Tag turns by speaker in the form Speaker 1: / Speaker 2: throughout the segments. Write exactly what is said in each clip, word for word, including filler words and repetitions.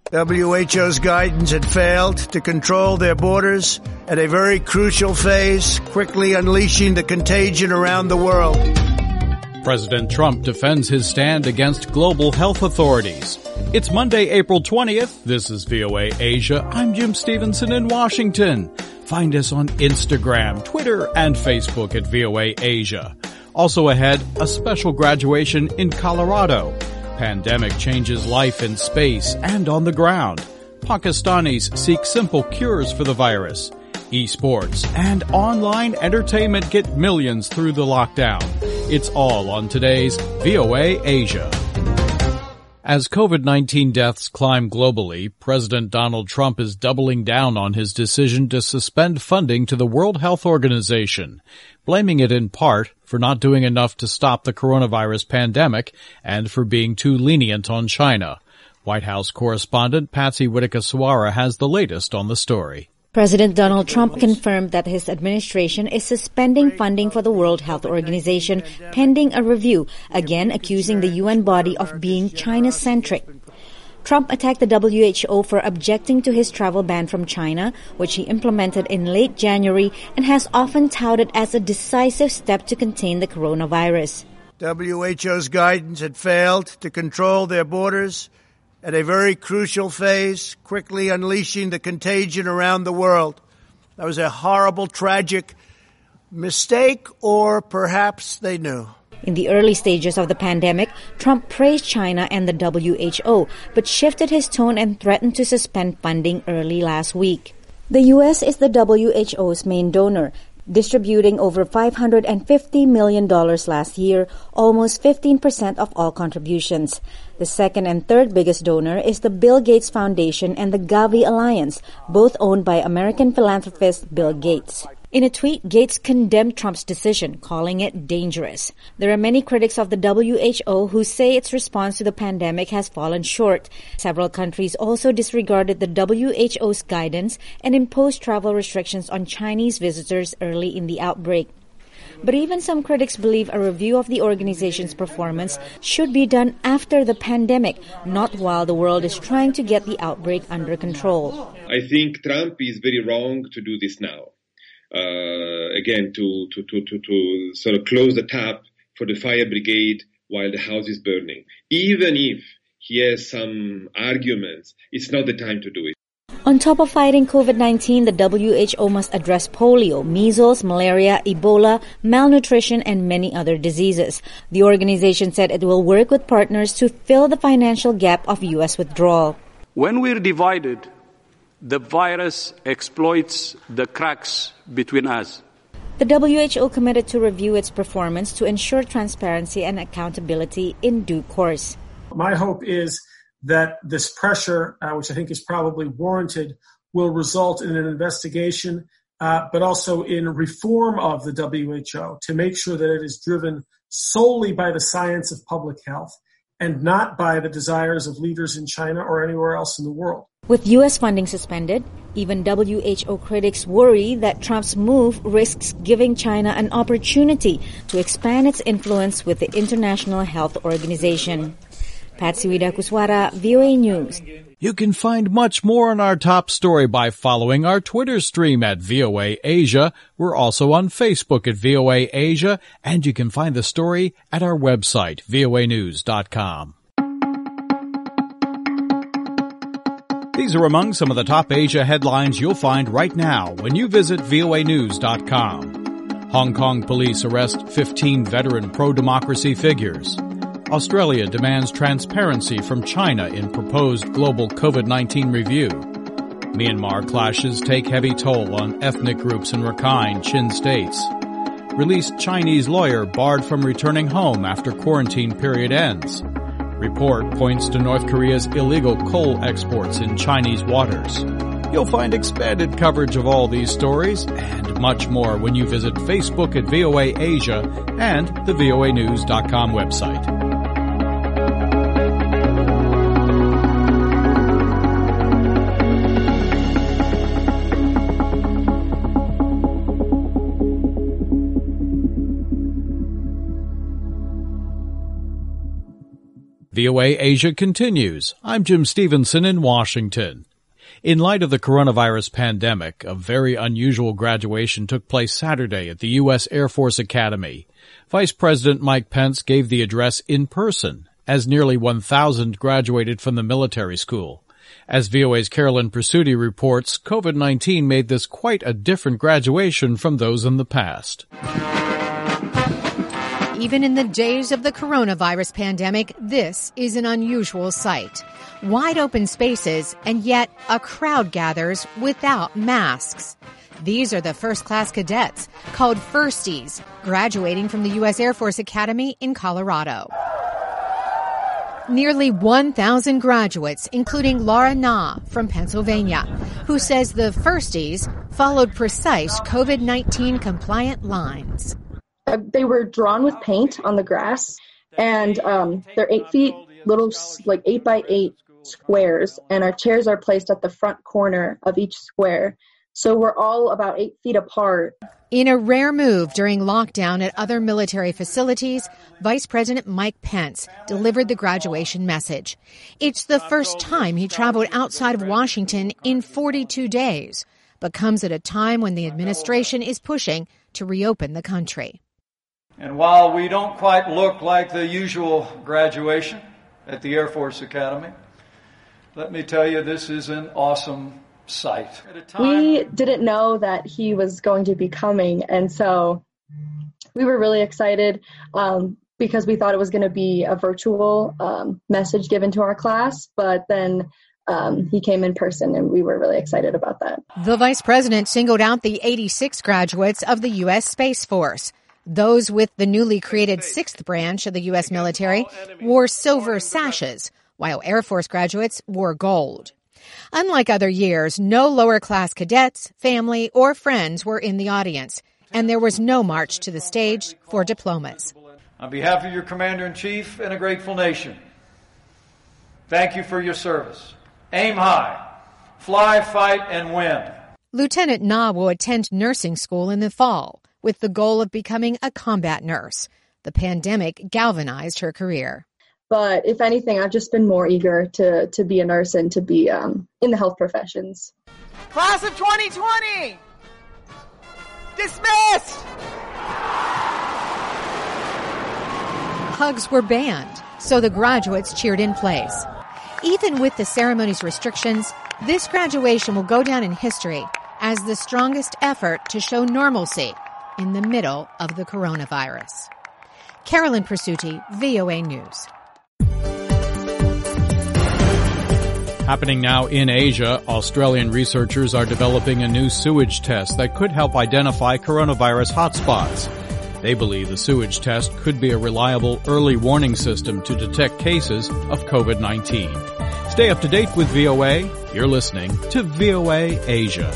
Speaker 1: W H O's guidance had failed to control their borders at a very crucial phase, quickly unleashing the contagion around the world.
Speaker 2: President Trump defends his stand against global health authorities. It's Monday, April twentieth. This is V O A Asia. I'm Jim Stevenson in Washington. Find us on Instagram, Twitter, and Facebook at V O A Asia. Also ahead, a special graduation in Colorado. Pandemic changes life in space and on the ground. Pakistanis seek simple cures for the virus. Esports and online entertainment get millions through the lockdown. It's all on today's V O A Asia. As COVID nineteen deaths climb globally, President Donald Trump is doubling down on his decision to suspend funding to the World Health Organization, blaming it in part for not doing enough to stop the coronavirus pandemic and for being too lenient on China. White House correspondent Patsy Widakuswara has the latest on the story.
Speaker 3: President Donald Trump confirmed that his administration is suspending funding for the World Health Organization pending a review, again accusing the U N body of being China-centric. Trump attacked the W H O for objecting to his travel ban from China, which he implemented in late January and has often touted as a decisive step to contain the coronavirus.
Speaker 1: W H O's guidance had failed to control their borders at a very crucial phase, quickly unleashing the contagion around the world. That was a horrible, tragic mistake, or perhaps they knew.
Speaker 3: In the early stages of the pandemic, Trump praised China and the W H O, but shifted his tone and threatened to suspend funding early last week. The U S is the W H O's main donor, distributing over five hundred fifty million dollars last year, almost fifteen percent of all contributions. The second and third biggest donor is the Bill Gates Foundation and the Gavi Alliance, both owned by American philanthropist Bill Gates. In a tweet, Gates condemned Trump's decision, calling it dangerous. There are many critics of the W H O who say its response to the pandemic has fallen short. Several countries also disregarded the W H O's guidance and imposed travel restrictions on Chinese visitors early in the outbreak. But even some critics believe a review of the organization's performance should be done after the pandemic, not while the world is trying to get the outbreak under control.
Speaker 4: I think Trump is very wrong to do this now. Uh, again, to, to, to, to, to sort of close the tap for the fire brigade while the house is burning. Even if he has some arguments, it's not the time to do it.
Speaker 3: On top of fighting COVID nineteen, the W H O must address polio, measles, malaria, Ebola, malnutrition, and many other diseases. The organization said it will work with partners to fill the financial gap of U S withdrawal.
Speaker 5: When we're divided, the virus exploits the cracks between us.
Speaker 3: The W H O committed to review its performance to ensure transparency and accountability in due course.
Speaker 6: My hope is that this pressure, uh, which I think is probably warranted, will result in an investigation, uh, but also in reform of the W H O to make sure that it is driven solely by the science of public health and not by the desires of leaders in China or anywhere else in the world.
Speaker 3: With U S funding suspended, even W H O critics worry that Trump's move risks giving China an opportunity to expand its influence with the International Health Organization. Patsy Widakuswara, V O A News.
Speaker 2: You can find much more on our top story by following our Twitter stream at V O A Asia. We're also on Facebook at V O A Asia, and you can find the story at our website, V O A news dot com. These are among some of the top Asia headlines you'll find right now when you visit V O A news dot com. Hong Kong police arrest fifteen veteran pro-democracy figures. Australia demands transparency from China in proposed global COVID nineteen review. Myanmar clashes take heavy toll on ethnic groups in Rakhine, Chin states. Released Chinese lawyer barred from returning home after quarantine period ends. Report points to North Korea's illegal coal exports in Chinese waters. You'll find expanded coverage of all these stories and much more when you visit Facebook at V O A Asia and the V O A news dot com website. V O A Asia continues. I'm Jim Stevenson in Washington. In light of the coronavirus pandemic, a very unusual graduation took place Saturday at the U S Air Force Academy. Vice President Mike Pence gave the address in person, as nearly one thousand graduated from the military school. As V O A's Carolyn Presutti reports, COVID nineteen made this quite a different graduation from those in the past.
Speaker 7: Even in the days of the coronavirus pandemic, this is an unusual sight. Wide open spaces, and yet a crowd gathers without masks. These are the first-class cadets, called Firsties, graduating from the U S Air Force Academy in Colorado. Nearly one thousand graduates, including Laura Na from Pennsylvania, who says the Firsties followed precise COVID nineteen compliant lines.
Speaker 8: Uh, they were drawn with paint on the grass, and um, they're eight feet, little, like eight by eight squares, and our chairs are placed at the front corner of each square. So we're all about eight feet apart.
Speaker 7: In a rare move during lockdown at other military facilities, Vice President Mike Pence delivered the graduation message. It's the first time he traveled outside of Washington in forty-two days, but comes at a time when the administration is pushing to reopen the country.
Speaker 9: And while we don't quite look like the usual graduation at the Air Force Academy, let me tell you, this is an awesome sight.
Speaker 8: We didn't know that he was going to be coming, and so we were really excited um, because we thought it was going to be a virtual um, message given to our class, but then um, he came in person, and we were really excited about that.
Speaker 7: The Vice President singled out the eighty-six graduates of the U S Space Force. Those with the newly created sixth branch of the U S military wore silver sashes, while Air Force graduates wore gold. Unlike other years, no lower-class cadets, family, or friends were in the audience, and there was no march to the stage for diplomas.
Speaker 9: On behalf of your Commander-in-Chief and a grateful nation, thank you for your service. Aim high, fly, fight, and win.
Speaker 7: Lieutenant Na will attend nursing school in the fall, with the goal of becoming a combat nurse. The pandemic galvanized her career.
Speaker 8: But if anything, I've just been more eager to, to be a nurse and to be um, in the health professions.
Speaker 10: Class of twenty twenty! Dismissed!
Speaker 7: Hugs were banned, so the graduates cheered in place. Even with the ceremony's restrictions, this graduation will go down in history as the strongest effort to show normalcy in the middle of the coronavirus. Carolyn Presutti, V O A News.
Speaker 2: Happening now in Asia, Australian researchers are developing a new sewage test that could help identify coronavirus hotspots. They believe the sewage test could be a reliable early warning system to detect cases of COVID nineteen. Stay up to date with V O A. You're listening to V O A Asia.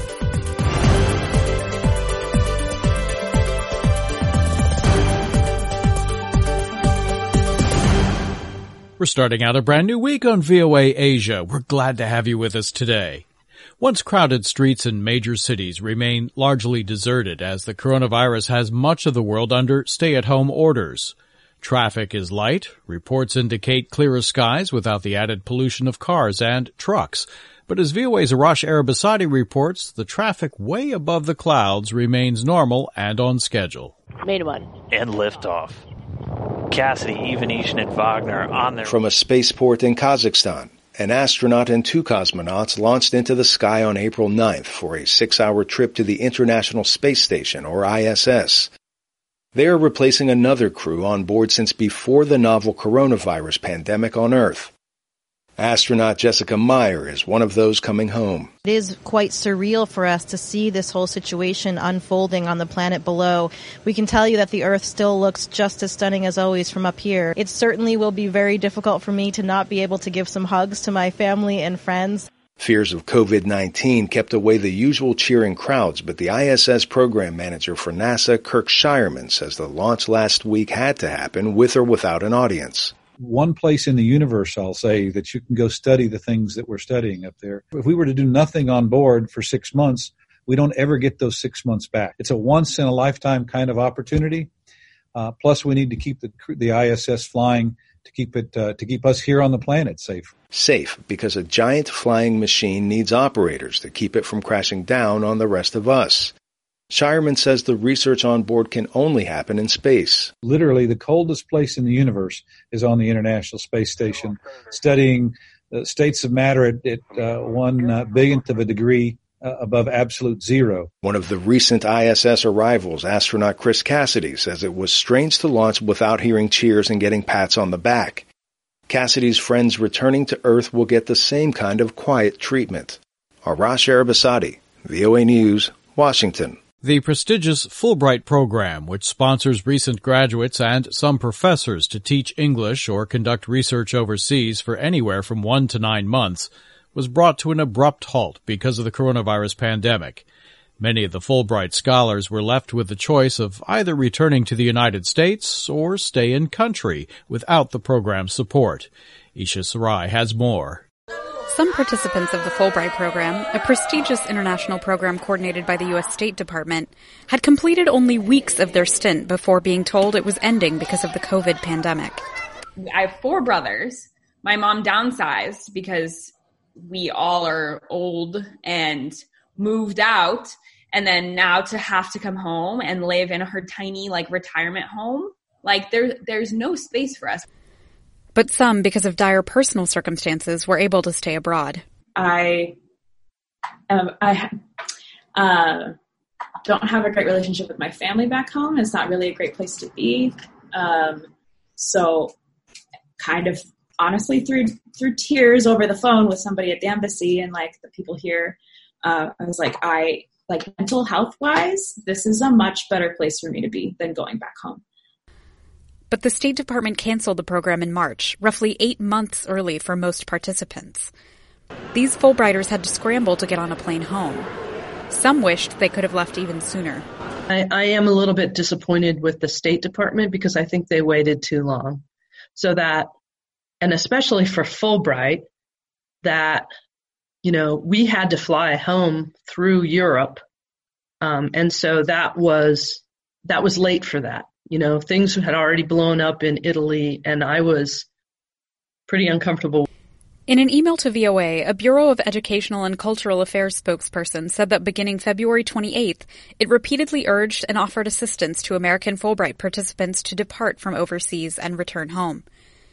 Speaker 2: We're starting out a brand new week on V O A Asia. We're glad to have you with us today. Once crowded streets in major cities remain largely deserted as the coronavirus has much of the world under stay-at-home orders. Traffic is light. Reports indicate clearer skies without the added pollution of cars and trucks. But as V O A's Arash Arabasadi reports, the traffic way above the clouds remains normal and on schedule.
Speaker 11: Made one. And liftoff. Cassidy, Ivanishин, and Wagner on their...
Speaker 12: From a spaceport in Kazakhstan, an astronaut and two cosmonauts launched into the sky on April ninth for a six-hour trip to the International Space Station, or I S S. They are replacing another crew on board since before the novel coronavirus pandemic on Earth. Astronaut Jessica Meyer is one of those coming home.
Speaker 13: It is quite surreal for us to see this whole situation unfolding on the planet below. We can tell you that the Earth still looks just as stunning as always from up here. It certainly will be very difficult for me to not be able to give some hugs to my family and friends.
Speaker 12: Fears of COVID nineteen kept away the usual cheering crowds, but the I S S program manager for NASA, Kirk Shireman, says the launch last week had to happen with or without an audience.
Speaker 14: One place in the universe, I'll say, that you can go study the things that we're studying up there. If we were to do nothing on board for six months, we don't ever get those six months back. It's a once-in-a-lifetime kind of opportunity. Uh, plus, we need to keep the, the I S S flying to keep it uh, to keep us here on the planet safe.
Speaker 12: Safe because a giant flying machine needs operators to keep it from crashing down on the rest of us. Shireman says the research on board can only happen in space.
Speaker 14: Literally, the coldest place in the universe is on the International Space Station, studying uh, states of matter at, at uh, one uh, billionth of a degree uh, above absolute zero.
Speaker 12: One of the recent I S S arrivals, astronaut Chris Cassidy, says it was strange to launch without hearing cheers and getting pats on the back. Cassidy's friends returning to Earth will get the same kind of quiet treatment. Arash Arabasadi, V O A News, Washington.
Speaker 2: The prestigious Fulbright program, which sponsors recent graduates and some professors to teach English or conduct research overseas for anywhere from one to nine months, was brought to an abrupt halt because of the coronavirus pandemic. Many of the Fulbright scholars were left with the choice of either returning to the United States or stay in country without the program's support. Isha Sarai has more.
Speaker 15: Some participants of the Fulbright program, a prestigious international program coordinated by the U S State Department, had completed only weeks of their stint before being told it was ending because of the COVID pandemic.
Speaker 16: I have four brothers. My mom downsized because we all are old and moved out. And then now to have to come home and live in her tiny, like, retirement home, like, there, there's no space for us.
Speaker 15: But some, because of dire personal circumstances, were able to stay abroad.
Speaker 17: I um, I uh, don't have a great relationship with my family back home. It's not really a great place to be. Um, so kind of honestly through through tears over the phone with somebody at the embassy and like the people here, uh, I was like, I like mental health wise, this is a much better place for me to be than going back home.
Speaker 15: But the State Department canceled the program in March, roughly eight months early for most participants. These Fulbrighters had to scramble to get on a plane home. Some wished they could have left even sooner.
Speaker 18: I, I am a little bit disappointed with the State Department because I think they waited too long. So that, and especially for Fulbright, that, you know, we had to fly home through Europe. Um, and so that was, that was late for that. You know, things had already blown up in Italy, and I was pretty uncomfortable.
Speaker 15: In an email to V O A, a Bureau of Educational and Cultural Affairs spokesperson said that beginning February twenty-eighth, it repeatedly urged and offered assistance to American Fulbright participants to depart from overseas and return home.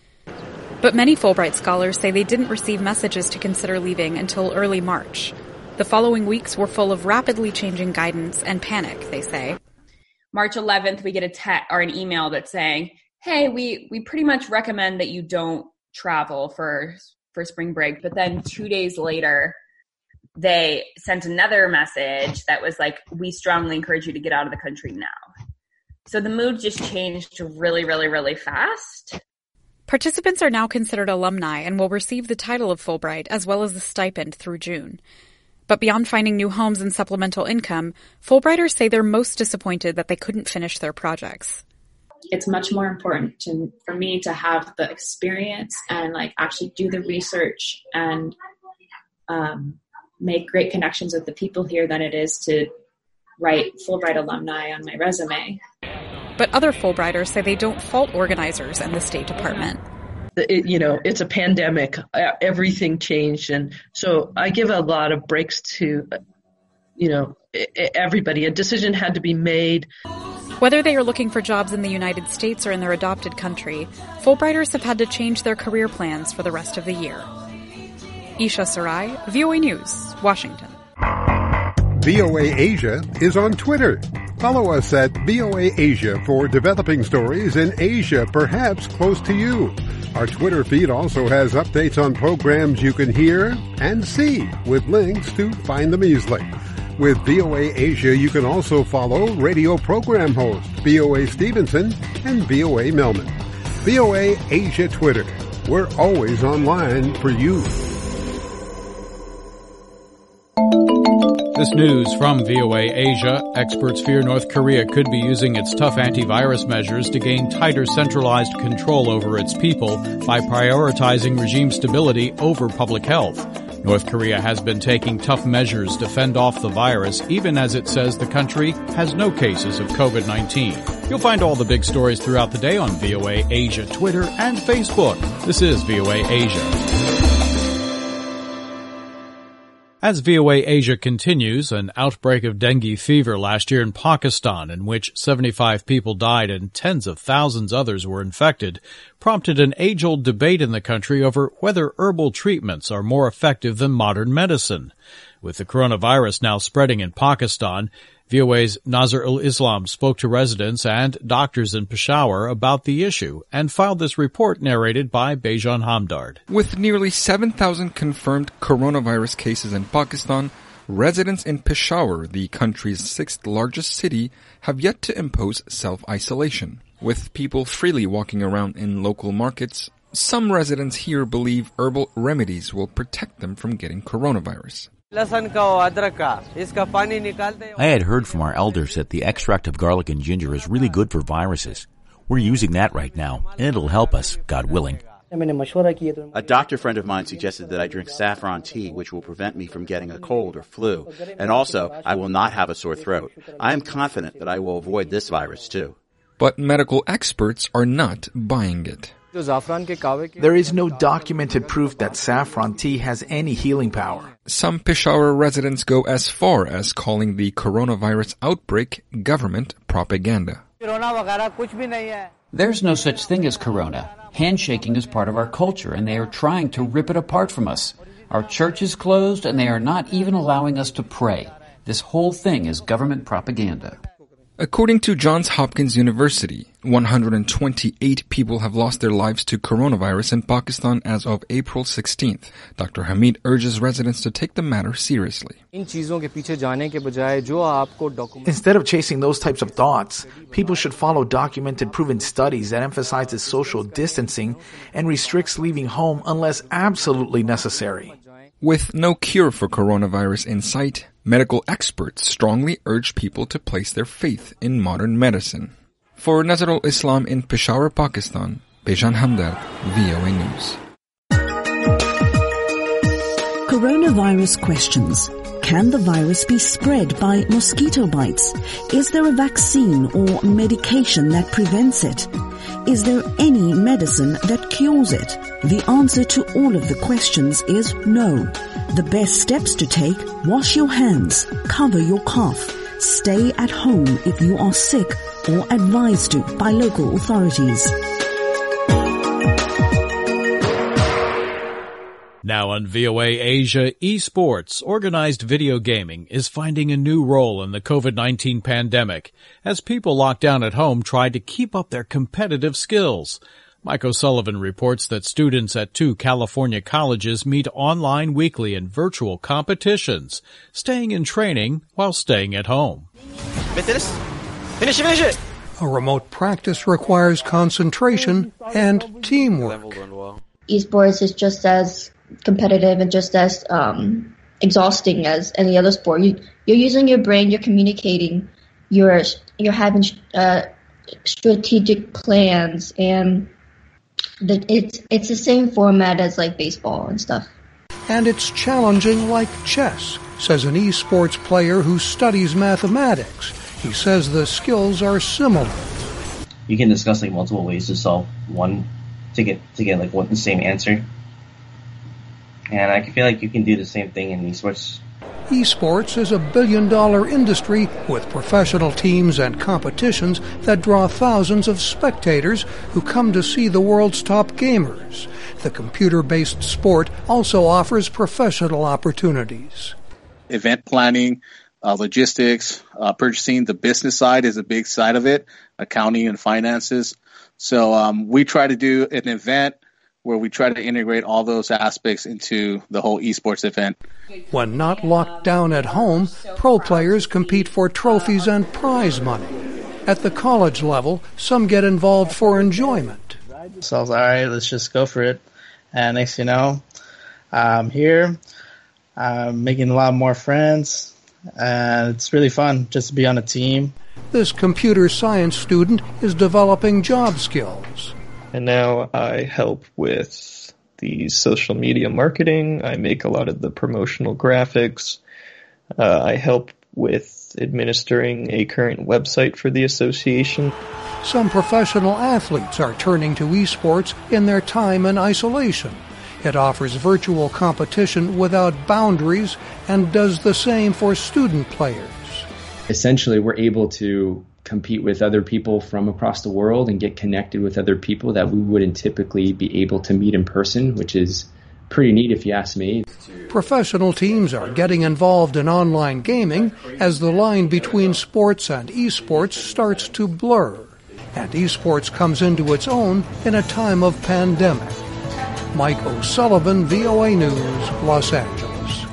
Speaker 15: But many Fulbright scholars say they didn't receive messages to consider leaving until early March. The following weeks were full of rapidly changing guidance and panic, they say.
Speaker 16: March eleventh, we get a text or an email that's saying, hey, we, we pretty much recommend that you don't travel for, for spring break. But then two days later, they sent another message that was like, we strongly encourage you to get out of the country now. So the mood just changed really, really, really fast.
Speaker 15: Participants are now considered alumni and will receive the title of Fulbright as well as the stipend through June. But beyond finding new homes and supplemental income, Fulbrighters say they're most disappointed that they couldn't finish their projects.
Speaker 17: It's much more important to, for me to have the experience and like actually do the research and um, make great connections with the people here than it is to write Fulbright alumni on my resume.
Speaker 15: But other Fulbrighters say they don't fault organizers and the State Department.
Speaker 18: It, you know, it's a pandemic. Everything changed. And so I give a lot of breaks to, you know, everybody. A decision had to be made.
Speaker 15: Whether they are looking for jobs in the United States or in their adopted country, Fulbrighters have had to change their career plans for the rest of the year. Isha Sarai, V O A News, Washington.
Speaker 19: V O A Asia is on Twitter. Follow us at V O A Asia for developing stories in Asia, perhaps close to you. Our Twitter feed also has updates on programs you can hear and see with links to find them easily. With V O A Asia, you can also follow radio program hosts V O A Stevenson and V O A Melman. V O A Asia Twitter. We're always online for you.
Speaker 2: This news from V O A Asia. Experts fear North Korea could be using its tough antivirus measures to gain tighter centralized control over its people by prioritizing regime stability over public health. North Korea has been taking tough measures to fend off the virus, even as it says the country has no cases of COVID nineteen. You'll find all the big stories throughout the day on V O A Asia Twitter and Facebook. This is V O A Asia. As V O A Asia continues, an outbreak of dengue fever last year in Pakistan, in which seventy-five people died and tens of thousands others were infected, prompted an age-old debate in the country over whether herbal treatments are more effective than modern medicine. With the coronavirus now spreading in Pakistan, V O A's Nazir ul-Islam spoke to residents and doctors in Peshawar about the issue and filed this report narrated by Bejan Hamdard.
Speaker 20: With nearly seven thousand confirmed coronavirus cases in Pakistan, residents in Peshawar, the country's sixth largest city, have yet to impose self-isolation. With people freely walking around in local markets, some residents here believe herbal remedies will protect them from getting coronavirus.
Speaker 21: I had heard from our elders that the extract of garlic and ginger is really good for viruses. We're using that right now, and it'll help us, God willing.
Speaker 22: A doctor friend of mine suggested that I drink saffron tea, which will prevent me from getting a cold or flu. And also, I will not have a sore throat. I am confident that I will avoid this virus, too.
Speaker 20: But medical experts are not buying it.
Speaker 23: There is no documented proof that saffron tea has any healing power.
Speaker 20: Some Peshawar residents go as far as calling the coronavirus outbreak government propaganda.
Speaker 24: There's no such thing as corona. Handshaking is part of our culture, and they are trying to rip it apart from us. Our church is closed, and they are not even allowing us to pray. This whole thing is government propaganda.
Speaker 20: According to Johns Hopkins University, one hundred twenty-eight people have lost their lives to coronavirus in Pakistan as of April sixteenth. Doctor Hamid urges residents to take the matter seriously.
Speaker 23: Instead of chasing those types of thoughts, people should follow documented proven studies that emphasizes social distancing and restricts leaving home unless absolutely necessary.
Speaker 20: With no cure for coronavirus in sight, medical experts strongly urge people to place their faith in modern medicine. For Nazir ul-Islam in Peshawar, Pakistan, Bejan Hamdard, V O A News.
Speaker 25: Coronavirus questions. Can the virus be spread by mosquito bites? Is there a vaccine or medication that prevents it? Is there any medicine that cures it? The answer to all of the questions is no. The best steps to take: wash your hands, cover your cough, stay at home if you are sick or advised to by local authorities.
Speaker 2: Now on V O A Asia, esports, organized video gaming, is finding a new role in the COVID nineteen pandemic as people locked down at home try to keep up their competitive skills. Mike O'Sullivan reports that students at two California colleges meet online weekly in virtual competitions, staying in training while staying at home.
Speaker 26: Finish it, finish it!
Speaker 27: A remote practice requires concentration and teamwork.
Speaker 28: Esports is just as competitive and just as um, exhausting as any other sport. You, you're using your brain, you're communicating, you're you're having uh, strategic plans, and the, it's it's the same format as like baseball and stuff.
Speaker 27: And it's challenging like chess, says an esports player who studies mathematics. He says the skills are similar.
Speaker 29: You can discuss like multiple ways to solve one to get to get like one the same answer. And I feel like you can do the same thing in esports.
Speaker 27: Esports is a billion-dollar industry with professional teams and competitions that draw thousands of spectators who come to see the world's top gamers. The computer-based sport also offers professional opportunities.
Speaker 30: Event planning, uh, logistics, uh, purchasing, the business side is a big side of it, accounting and finances. So um, we try to do an event where we try to integrate all those aspects into the whole esports event.
Speaker 27: When not locked down at home, pro players compete for trophies and prize money. At the college level, some get involved for enjoyment.
Speaker 31: So I was like, all right, let's just go for it. And next you know, I'm here, I'm making a lot more friends, and it's really fun just to be on a team.
Speaker 27: This computer science student is developing job skills.
Speaker 32: And now I help with the social media marketing. I make a lot of the promotional graphics. Uh, I help with administering a current website for the association.
Speaker 27: Some professional athletes are turning to esports in their time in isolation. It offers virtual competition without boundaries and does the same for student players.
Speaker 1: Essentially, we're able to compete with other people from across the world and get connected with other people that we wouldn't typically be able to meet in person, which is pretty neat if you ask me.
Speaker 27: Professional teams are getting involved in online gaming as the line between sports and esports starts to blur. And esports comes into its own in a time of pandemic. Mike O'Sullivan, V O A News, Los Angeles.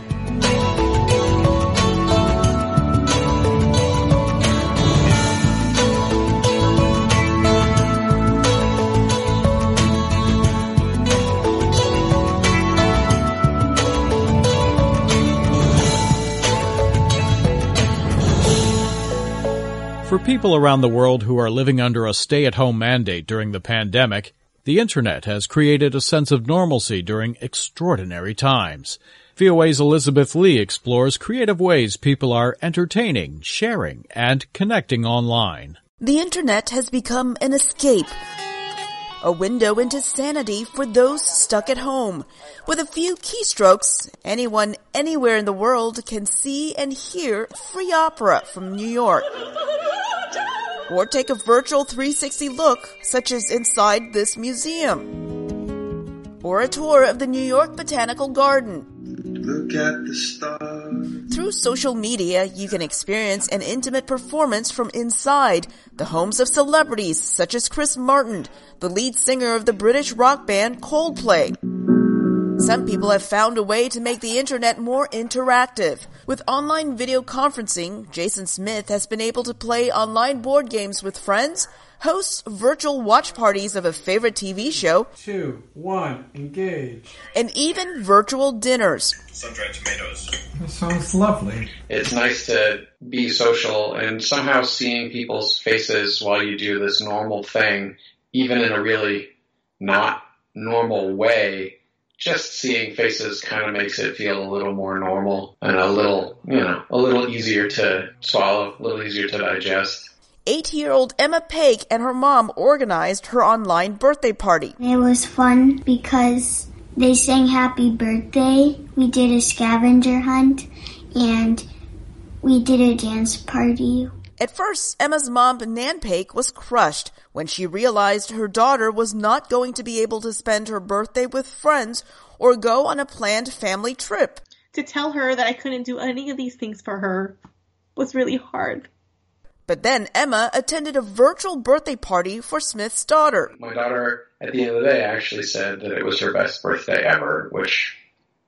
Speaker 2: For people around the world who are living under a stay-at-home mandate during the pandemic, the Internet has created a sense of normalcy during extraordinary times. V O A's Elizabeth Lee explores creative ways people are entertaining, sharing, and connecting online.
Speaker 3: The Internet has become an escape, a window into sanity for those stuck at home. With a few keystrokes, anyone anywhere in the world can see and hear free opera from New York. Or take a virtual three sixty look, such as inside this museum. Or a tour of the New York Botanical Garden.
Speaker 4: Look at the stars.
Speaker 3: Through social media, you can experience an intimate performance from inside the homes of celebrities such as Chris Martin, the lead singer of the British rock band Coldplay. Some people have found a way to make the internet more interactive. With online video conferencing, Jason Smith has been able to play online board games with friends, host virtual watch parties of a favorite T V show,
Speaker 5: two, one, engage,
Speaker 3: and even virtual dinners.
Speaker 5: Sun-dried tomatoes. That sounds lovely. It's nice to be social and somehow seeing people's faces while you do this normal thing, even in a really not normal way. Just seeing faces kind of makes it feel a little more normal and a little, you know, a little easier to swallow, a little easier to digest.
Speaker 3: Eight-year-old Emma Paik and her mom organized her online birthday party.
Speaker 6: It was fun because they sang happy birthday, we did a scavenger hunt, and we did a dance party.
Speaker 3: At first, Emma's mom, Nan Paik, was crushed when she realized her daughter was not going to be able to spend her birthday with friends or go on a planned family trip.
Speaker 7: To tell her that I couldn't do any of these things for her was really hard.
Speaker 3: But then Emma attended a virtual birthday party for Smith's daughter.
Speaker 5: My daughter, at the end of the day, actually said that it was her best birthday ever, which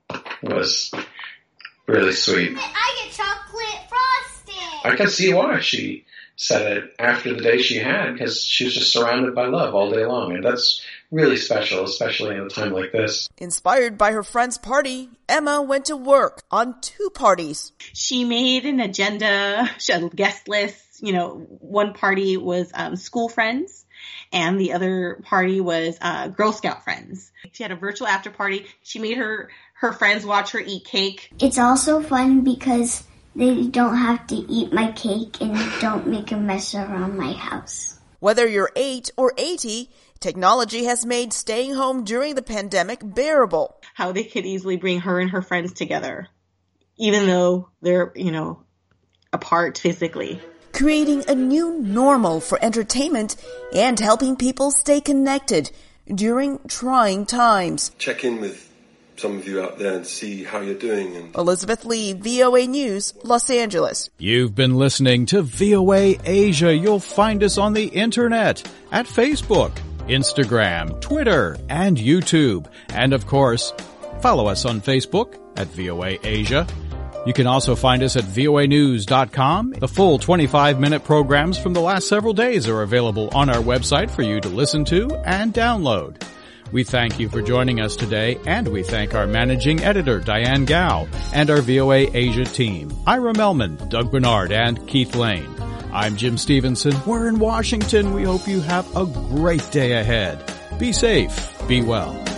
Speaker 5: was really sweet.
Speaker 6: I get chocolate frosting.
Speaker 5: I can see why she said it after the day she had, because she was just surrounded by love all day long, and that's really special, especially in a time like this.
Speaker 3: Inspired by her friend's party, Emma went to work on two parties.
Speaker 7: She made an agenda, she had guest lists. You know, one party was um, school friends, and the other party was uh, Girl Scout friends. She had a virtual after party. She made her, her friends watch her eat cake.
Speaker 6: It's also fun because they don't have to eat my cake and don't make a mess around my house.
Speaker 3: Whether you're eight or eighty, technology has made staying home during the pandemic bearable.
Speaker 7: How they could easily bring her and her friends together, even though they're, you know, apart physically.
Speaker 3: Creating a new normal for entertainment and helping people stay connected during trying times.
Speaker 8: Check in with some of you out there and see how you're doing. And
Speaker 3: Elizabeth Lee, V O A News, Los Angeles.
Speaker 2: You've been listening to V O A Asia. You'll find us on the internet at Facebook, Instagram, Twitter, and YouTube. And of course, follow us on Facebook at V O A Asia. You can also find us at V O A news dot com. The full twenty-five minute programs from the last several days are available on our website for you to listen to and download. We thank you for joining us today, and we thank our managing editor, Diane Gao, and our V O A Asia team, Ira Melman, Doug Bernard, and Keith Lane. I'm Jim Stevenson. We're in Washington. We hope you have a great day ahead. Be safe. Be well.